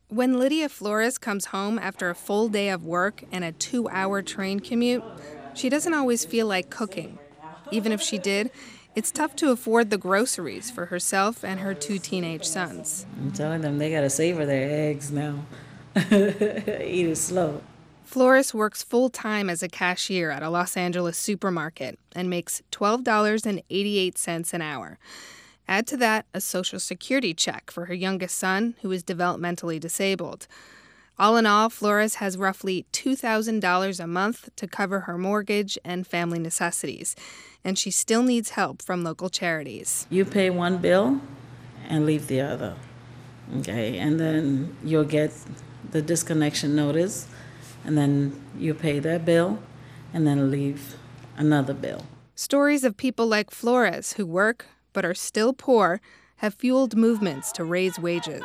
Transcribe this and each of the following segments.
When Lydia Flores comes home after a full day of work and a 2-hour train commute, she doesn't always feel like cooking. Even if she did, it's tough to afford the groceries for herself and her 2 teenage sons. I'm telling them they gotta savor their eggs now. Eat it slow. Flores works full-time as a cashier at a Los Angeles supermarket and makes $12.88 an hour. Add to that a Social Security check for her youngest son, who is developmentally disabled. All in all, Flores has roughly $2,000 a month to cover her mortgage and family necessities, and she still needs help from local charities. You pay one bill and leave the other, okay? And then you'll get the disconnection notice, and then you pay that bill and then leave another bill. Stories of people like Flores who work but are still poor have fueled movements to raise wages.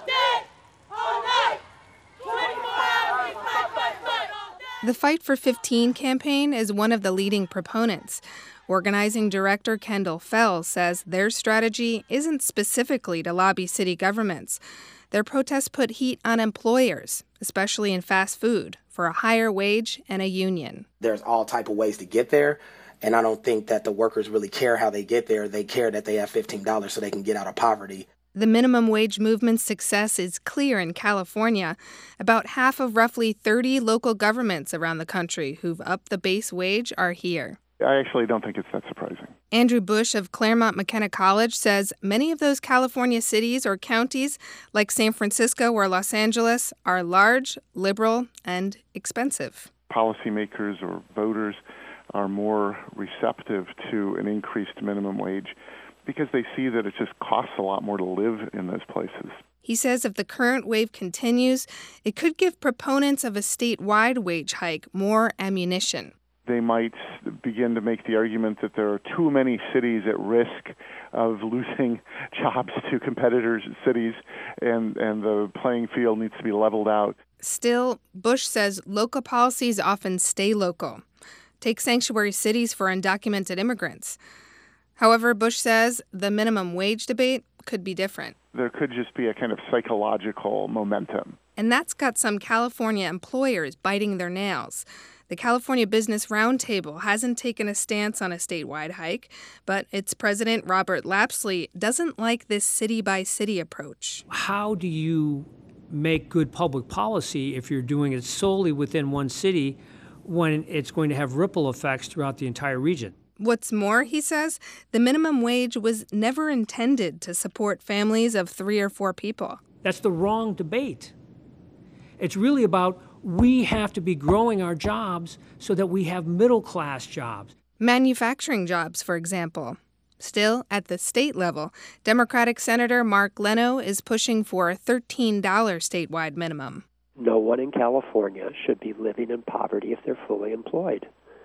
The Fight for 15 campaign is one of the leading proponents. Organizing director Kendall Fell says their strategy isn't specifically to lobby city governments. Their protests put heat on employers, especially in fast food, for a higher wage and a union. There's all type of ways to get there, and I don't think that the workers really care how they get there. They care that they have $15 so they can get out of poverty. The minimum wage movement's success is clear in California. About half of roughly 30 local governments around the country who've upped the base wage are here. I actually don't think it's that surprising. Andrew Bush of Claremont McKenna College says many of those California cities or counties, like San Francisco or Los Angeles, are large, liberal, and expensive. Policymakers or voters are more receptive to an increased minimum wage because they see that it just costs a lot more to live in those places. He says if the current wave continues, it could give proponents of a statewide wage hike more ammunition. They might begin to make the argument that there are too many cities at risk of losing jobs to competitors' cities, and the playing field needs to be leveled out. Still, Bush says local policies often stay local. Take sanctuary cities for undocumented immigrants. However, Bush says the minimum wage debate could be different. There could just be a kind of psychological momentum. And that's got some California employers biting their nails. The California Business Roundtable hasn't taken a stance on a statewide hike, but its president, Robert Lapsley, doesn't like this city-by-city approach. How do you make good public policy if you're doing it solely within one city when it's going to have ripple effects throughout the entire region? What's more, he says, the minimum wage was never intended to support families of 3 or 4 people. That's the wrong debate. It's really about we have to be growing our jobs so that we have middle-class jobs. Manufacturing jobs, for example. Still, at the state level, Democratic Senator Mark Leno is pushing for a $13 statewide minimum. No one in California should be living in poverty if they're fully employed.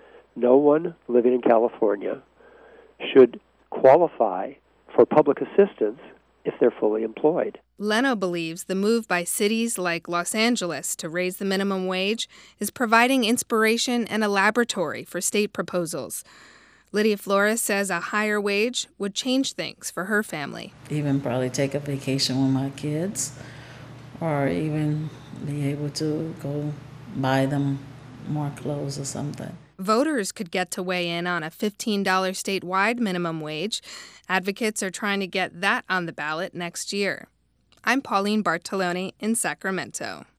No one living in California should qualify for public assistance if they're fully employed. Leno believes the move by cities like Los Angeles to raise the minimum wage is providing inspiration and a laboratory for state proposals. Lydia Flores says a higher wage would change things for her family. Even probably take a vacation with my kids, or even be able to go buy them more clothes or something. Voters could get to weigh in on a $15 statewide minimum wage. Advocates are trying to get that on the ballot next year. I'm Pauline Bartolone in Sacramento.